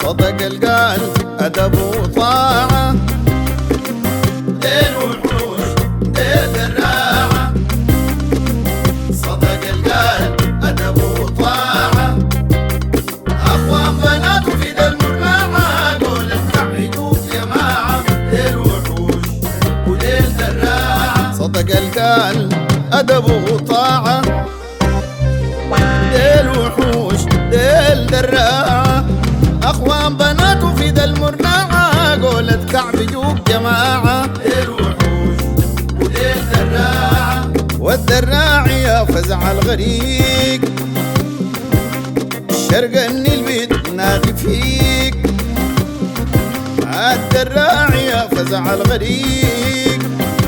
صدق القلب أدب وطاعة، ديل وحوش ديل الراعة. صدق القلب أدب وطاعة، أخوان بنات وفي ذا المجموعة، قول اتحدوا جماعة. ديل وحوش وديل الراعة. صدق القلب أدب وطاعة، ديل وحوش ديل دراعة، أخوان بنات وفي ذا المرناعة، قولة كعب جوب جماعة. ديل وحوش وديل دراعة، والدراع يا فزع الغريق، شرق النيل بتنادي فيك. الدراع يا فزع الغريق،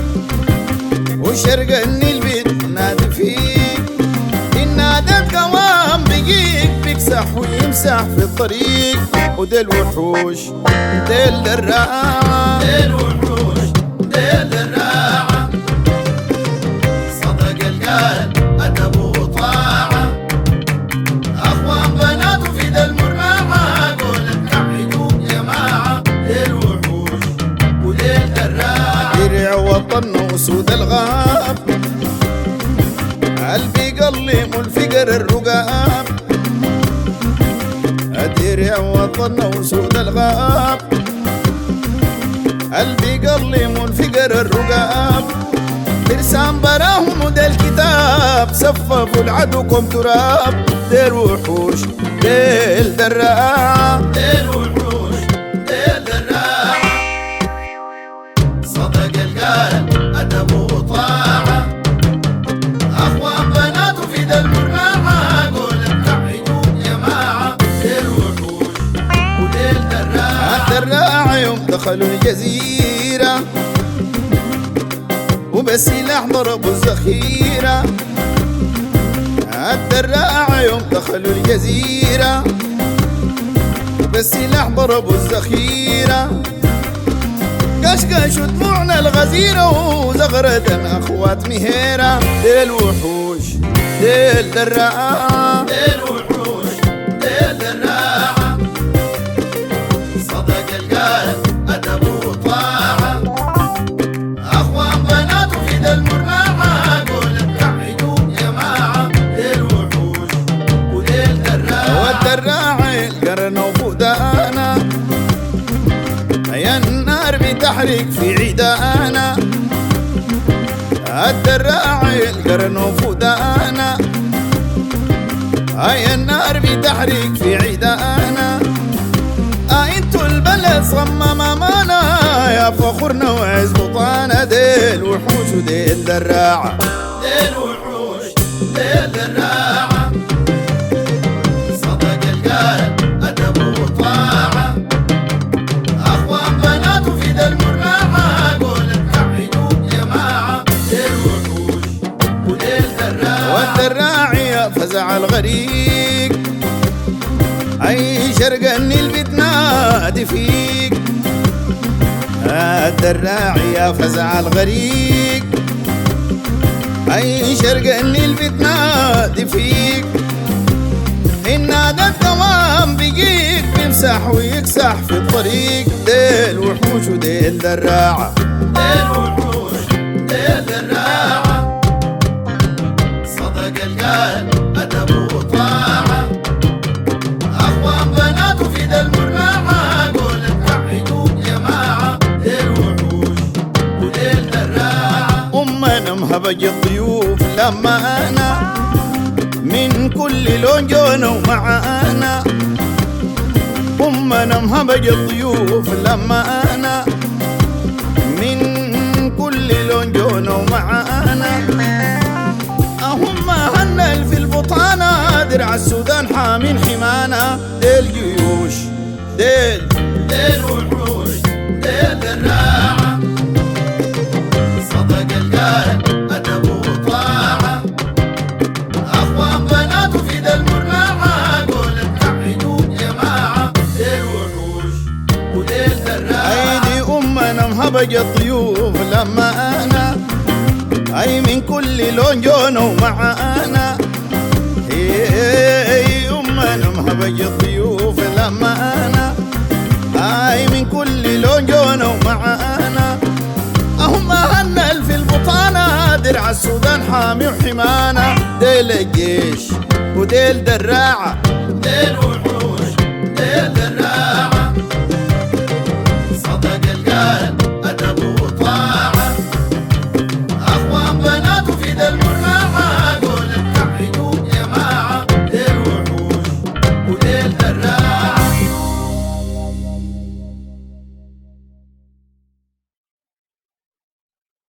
وشرق النيل بتنادي فيك. إن نادت قوام بقيك بيكسح ويمسح في الطريق. وديل وحوش ديل دراعة، ديل وحوش ديل الراعة. صدق القلب أدب وطاعة، أخوان بنات وفي ذا المرماعة، قول اتحدوا جماعة. ديل وحوش وديل الراعة. درع وطن وسود الغاب، قلبي قلم الفقر الرقاب. درع وطن وسود الغاب، قلبي قلم الفقر الرقاب. برسام براهم وده الكتاب، صففوا العدوكم تراب. ديل وحوش ديل دراعة، ديل وحوش ديل الراعة. صدق القلب أدب وطاعة، أخوان بنات وفي ذا المجموعة، قول اتحدوا جماعة. ديل وحوش وديل دراعة. الدراعة يوم دخلوا الجزيرة، وبالسلاح ضربوا الذخيرة. الدراعة يوم دخلوا الجزيرة، بالسلاح ضربوا الذخيرة. قشقشوا دموعنا الغزيرة، وزغرة أخوات مهيرة. ديل وحوش ديل دراعة، ديل وحوش ديل الراعة. صدق القلب أدب وطاعة، أخوان بنات وفي ذا المرماعة، قول اتحدوا جماعة. ديل وحوش وديل الراعة. والدراعة القرن وفودانا، يا النار بتحرق في عيدانا. الدراعة القرن وفودانا، يا النار بتحرق في عيدانا. انتوا البلد صمم امانة، يا فخرنا وعز بطانة. ديل وحوش وديل دراعة، ديل وحوش ديل الراعة. صدق القلب أدب وطاعة، أخوان بنات وفي ذا المرماعة، قول اتحدوا جماعة. ديل وحوش وديل دراعة. والدراع يا فزع الغريق، اي شرق النيل بتنادي فيك. الدراع يا فزع الغريق، اي شرق النيل بتنادي فيك. إن نادت قوام بقيك بيمسح ويكسح في الطريق. ديل وحوش وديل دراعة، ديل وحوش ديل الراعة. صدق القلب أدب وطاعة، أخوان بنات وفي ذا المرماعة، قول اتحدوا جماعة. ديل وحوش وديل الراعة. أمنا مهبج الضيوف لما أنا، من كل لون جونوا معانا. أمنا مهبج الضيوف لما أنا، من كل لون جونوا معانا. هم هنل في البطانة، درع السودان حامين حمانا. ديل جيوش ديل ديل وحوش ديل الراعة. صدق القلب أدب وطاعة، أخوان بنات وفي ذا المرماعة، قول اتحدوا جماعة. ديل وحوش وديل الراعة. أيدي أمنا مهبج الضيوف لما أنا، أي من كل لون جونوا معانا. أمنا مهبج الضيوف لما أنا، هاي من كل لون جونا ومعانا هم هنل في البطانة درع السودان حامي وحمانا ديل الجيش وديل دراعة ديل وحوش ديل دراعة